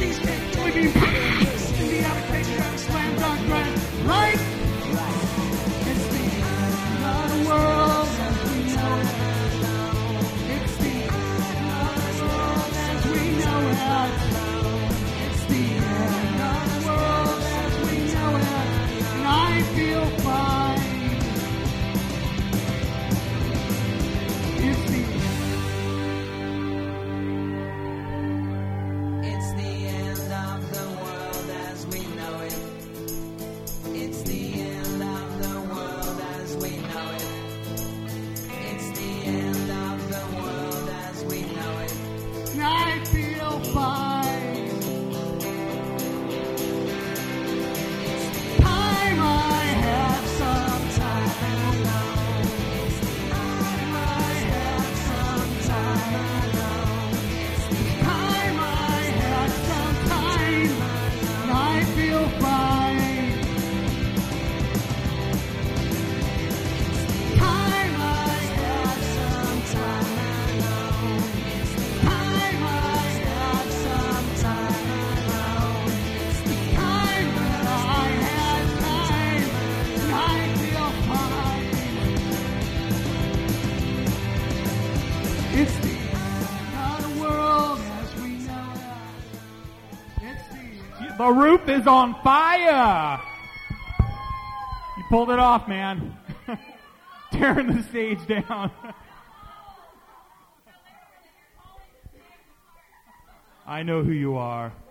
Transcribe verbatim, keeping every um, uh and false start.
these can't really be right. Indiana Patriots slam dunk grand, right? It's the end of the world as we know it. It's the end of the world as we know it. It's the end of the world as we know it. And I feel fine. It's the It's the end of the world as we know it. It's the end of the world as we know it. It's the end of the world as we know it. and I feel fine. Time I have some time. Time I have some time. Time I have some time. And I feel fine. Time I have some time. Time I have some time. Time that I have time. And I feel fine. It's the end of the world as we know it. It's the end. The roof is on fire. You pulled it off, man. Tearing the stage down. I know who you are.